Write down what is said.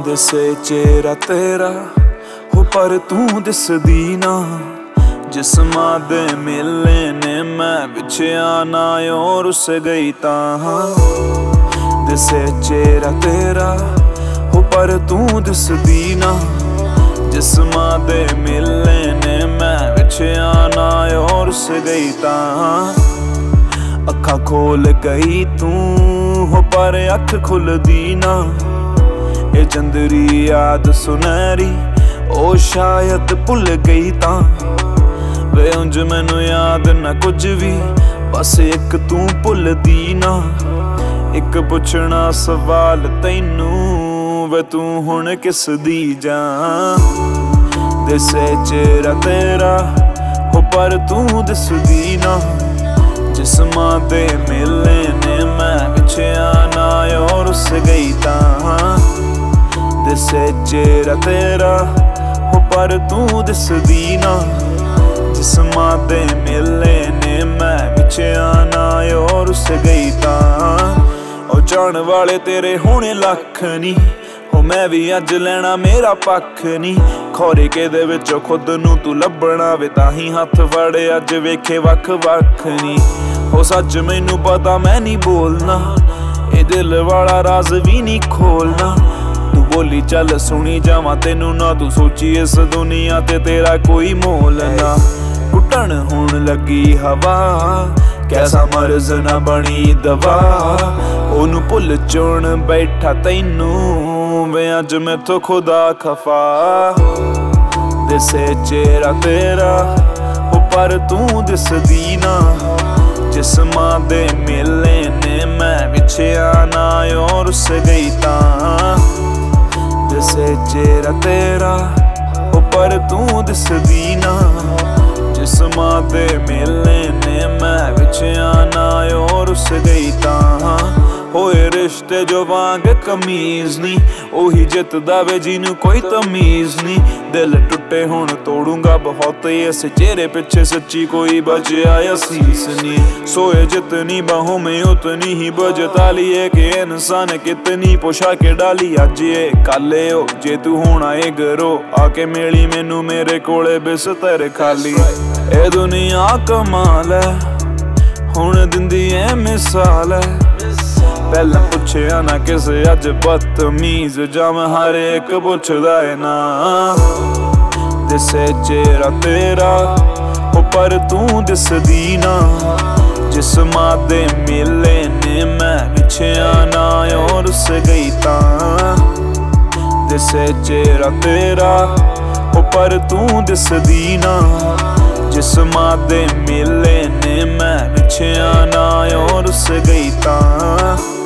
दिसे चेहरा तेरा हो पर तू दिसदी ना। जिस्मां दे मिले ने मैं पिछया ना और रुस गई तां। दिसे चेहरा तेरा हो पर तू दिसदी ना। जिस्मां दे मिले ने मैं पिछया ना और रुस गई तां। अखा खोल गई तू हो पर अख खुलदी ना। ए चंदरी याद सुनहरी ओ शायद भुल गई तां। वे उंज मैनू याद ना कुछ भी बस एक तू भुलदी ना। एक पुछना सवाल तैनू वे तू हुण किस दी जां। दिसे चेहरा तेरा हो पर तू दिसदी ना। जिस्मां दे मिले ने मैं पिछया ना और रुस गई तां। दिसे चेहरा तेरा हो पर तू दिसदी ना। जिस्मां दे मिले ने मैं पिछया ना और रुस गई तां। ओ जान वाले तेरे होने लख नी हो मैं भी अज लेना मेरा पक्ष नी। खौरे केदे विचों खुद नू तू लभना वे ताही हथ फड़े अज वेखे वख वख नी। हो सच मैनू पता मैं नहीं बोलना ए दिल वाला राज भी नहीं खोलना। तू बोली चल सुनी जावां तेनू ना तू सोची इस दुनिया ते तेरा कोई मोल ना। घुटन होण लगी हवा कैसा मर्ज ना बनी दवा। ओनू भुल चुन बैठा तैनू वे अज मैथों खुदा खफा। दिसे चेहरा तेरा हो पर तू दिसदी ना। जिस्मां दे मिले ने मैं पिछया ना और रुस गई तां। दिसे चेहरा तेरा हो पर तू दिसदी ना। जिस्मां दे मिले ने मैं पिछया ना और रुस गई तां। होए रिश्ते जो वांग कमीज नी ओही जितदा वे जिनू कोई तमीज नी। दिल टुटे हुण तोड़ूंगा बहुत इस चेहरे पिछे सच्ची कोई बचया असीस नी। सोए जितनी बाहों में उतनी ही बजताली है कि इंसान कितनी पोशाके डाली। अज ये काले हो जे तू होना ए गरो आके मिली मैनू मेरे कोले बिस्तर खाली। ए दुनिया कमाल है हुण दिंदी ए मिसाल है। पहला पुछया ना किसे अज बदतमीज जम हर एक पुछदा है ना। दिसे चेहरा तेरा हो पर तू दिसदी ना। जिस्मां दे मिले ने मैं पिछया ना और रुस गई तां। दिसे चेहरा तेरा हो पर तू दिसदी ना। जिस्मां दे मिले ने मैं पिछया ना और रुस गई तां।